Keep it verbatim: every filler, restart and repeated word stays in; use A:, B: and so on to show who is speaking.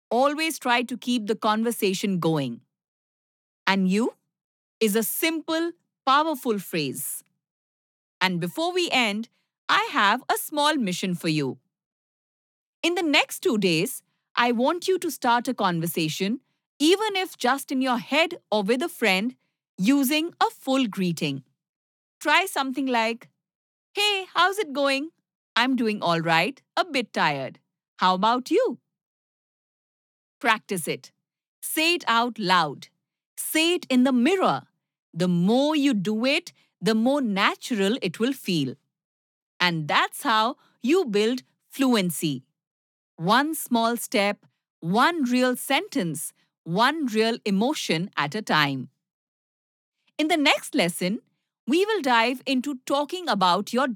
A: Always try to keep the conversation going. And you is a simple, powerful phrase. And before we end, I have a small mission for you. In the next two days, I want you to start a conversation, even if just in your head or with a friend, using a full greeting. Try something like, "Hey, how's it going? I'm doing all right, a bit tired. How about you?" Practice it. Say it out loud. Say it in the mirror. The more you do it, the more natural it will feel. And that's how you build fluency. One small step, one real sentence, one real emotion at a time. In the next lesson, we will dive into talking about your